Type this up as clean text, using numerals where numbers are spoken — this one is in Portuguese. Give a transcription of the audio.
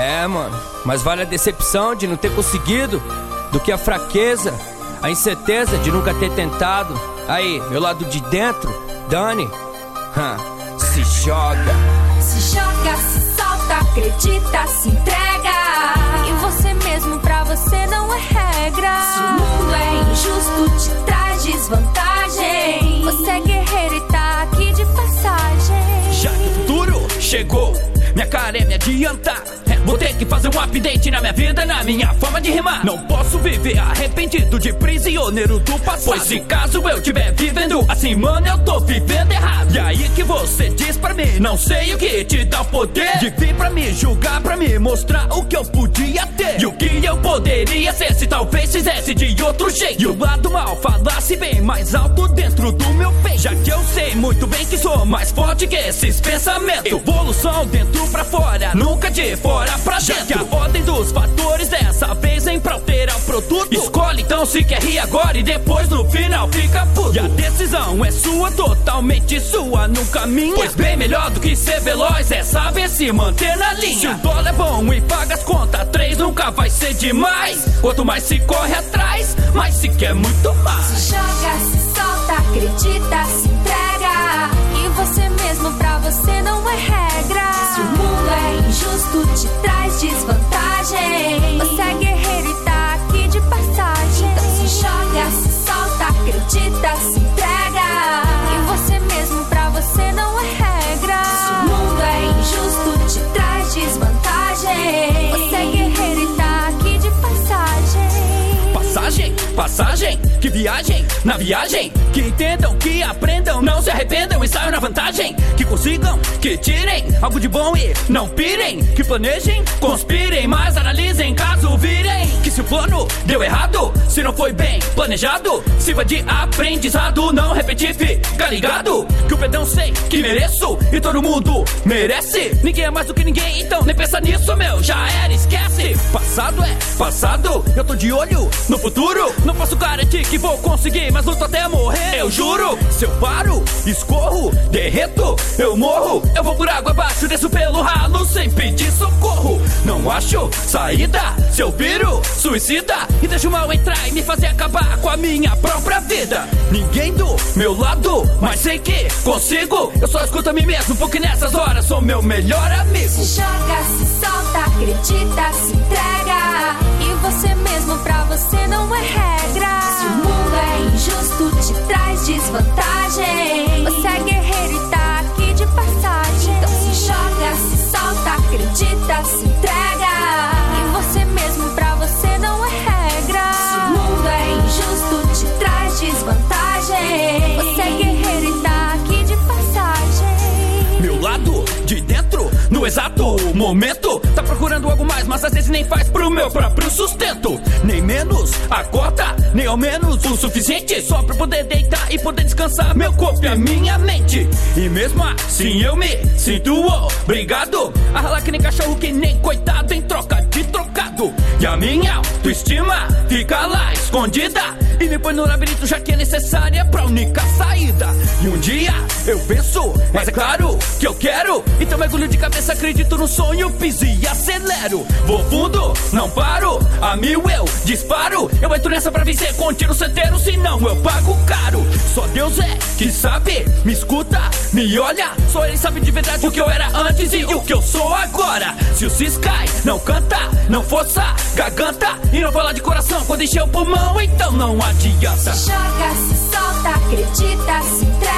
É, mano, mas vale a decepção de não ter conseguido do que a fraqueza, a incerteza de nunca ter tentado. Aí, meu lado de dentro, Dani, se joga. Se joga, se solta, acredita, se entrega. E você mesmo, pra você não é regra. Se o mundo é injusto, te traz desvantagem. Você é guerreiro e tá aqui de passagem. Já que o futuro chegou, minha cara é me adiantar. Vou ter que fazer um update na minha vida, na minha forma de rimar. Não posso viver arrependido de prisioneiro do passado, pois se caso eu estiver vivendo assim, mano, eu tô vivendo errado. E aí que você diz pra mim, não sei o que te dá o poder de vir pra me julgar, pra me mostrar o que eu podia ter e o que eu poderia ser se talvez fizesse de outro jeito. E o lado mal falasse bem mais alto dentro do meu peito, já que eu sei muito bem que sou mais forte que esses pensamentos. Evolução dentro pra fora, nunca de fora pra dentro. Já que a ordem dos fatores dessa vez vem pra alterar o produto, escolhe então se quer rir agora e depois no final fica puto. E a decisão é sua, totalmente sua, nunca minha. Pois bem melhor do que ser veloz é saber se manter na linha. Se o dólar é bom e paga as contas, 3 nunca vai ser demais. Quanto mais se corre atrás, mais se quer muito mais. Se joga, se solta, acredita, se entrega. E você mesmo, pra você não é regra. Se o mundo é injusto, te traz desvantagem. Você é guerreiro e tá aqui de passagem. Então se joga, se solta, acredita, se entrega. E você mesmo, pra você não é regra. Se o mundo é injusto, te traz desvantagem. Você é guerreiro e tá aqui de passagem. Passagem, passagem, que viagem, na viagem. Que entendam, que aprendam, não se arrependam e saiam na vantagem. Que consigam, que tirem algo de bom e não pirem. Que planejem, conspirem, mas analisem caso virem. Que se o plano deu errado, se não foi bem planejado, sirva de aprendizado, não repetir, fica ligado. Que o perdão sei que mereço e todo mundo merece. Ninguém é mais do que ninguém, então nem pensa nisso, meu, já era, esquece. Passado é passado, eu tô de olho no futuro. Não posso garantir que vou conseguir, mas luto até morrer, eu juro. Se eu paro, escorro, derreto, eu morro. Eu vou por água abaixo, desço pelo ralo sem pedir socorro. Não acho saída, se eu viro suicida e deixo o mal entrar e me fazer acabar com a minha própria vida. Ninguém do meu lado, mas sei que consigo. Eu só escuto a mim mesmo, porque nessas horas sou meu melhor amigo. Se joga, se solta, acredita, se entrega. E você mesmo, pra você não é regra. Se o mundo é injusto, te traz desvantagem. Você é guerreiro e tá aqui de passagem. Então se joga, se solta, acredita, se entrega. E você mesmo, pra você não é regra. Se o mundo é injusto, te traz desvantagem. Você é guerreiro e tá aqui de passagem. Meu lado de dentro, no exato momento, tá procurando algo mais, mas às vezes nem faz pro meu próprio sustento. Nem menos a cota, nem ao menos o suficiente, só pra poder deitar e poder descansar meu corpo e a minha mente. E mesmo assim eu me sinto obrigado a ralar que nem cachorro, que nem coitado, em troca de trocado. E a minha autoestima fica lá escondida e me põe no labirinto, já que é necessária pra única saída. E um dia eu penso, mas é claro que eu quero, então mergulho de cabeça, acredito no sonho, piso e acelero. Vou fundo, não paro, a mil eu disparo. Eu entro nessa pra vencer com tiro certeiro, senão eu pago caro. Só Deus é que sabe, me escuta, me olha. Só Ele sabe de verdade o que eu era antes e o que eu sou agora. Se o cis cai, não canta, não força, garganta e não fala de coração quando encher o pulmão, então não adianta. Se joga, se solta, acredita, se entrega.